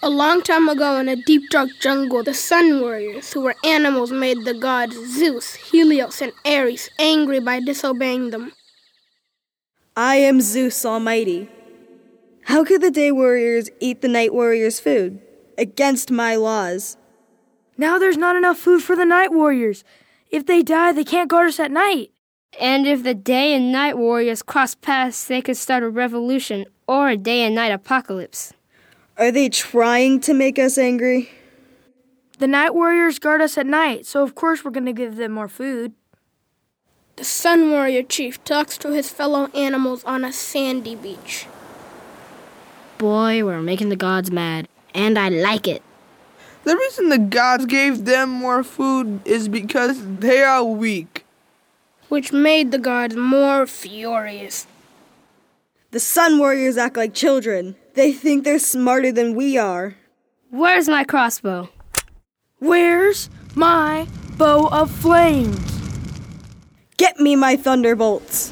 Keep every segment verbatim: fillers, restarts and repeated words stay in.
A long time ago in a deep dark jungle, the Sun Warriors, who were animals, made the gods Zeus, Helios, and Ares angry by disobeying them. I am Zeus Almighty. How could the Day Warriors eat the Night Warriors' food? Against my laws. Now there's not enough food for the Night Warriors. If they die, they can't guard us at night. And if the Day and Night Warriors cross paths, they could start a revolution or a day and night apocalypse. Are they trying to make us angry? The Night Warriors guard us at night, so of course we're going to give them more food. The Sun Warrior chief talks to his fellow animals on a sandy beach. Boy, we're making the gods mad, and I like it. The reason the gods gave them more food is because they are weak, which made the gods more furious. The Sun Warriors act like children. They think they're smarter than we are. Where's my crossbow? Where's my bow of flames? Get me my thunderbolts.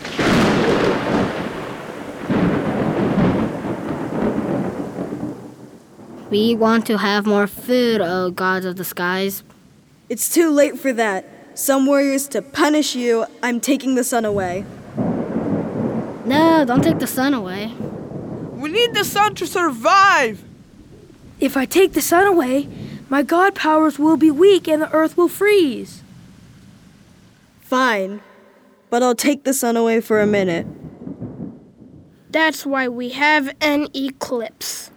We want to have more food, O gods of the skies. It's too late for that. Some warriors, to punish you, I'm taking the sun away. No, don't take the sun away. We need the sun to survive. If I take the sun away, my god powers will be weak and the earth will freeze. Fine, but I'll take the sun away for a minute. That's why we have an eclipse.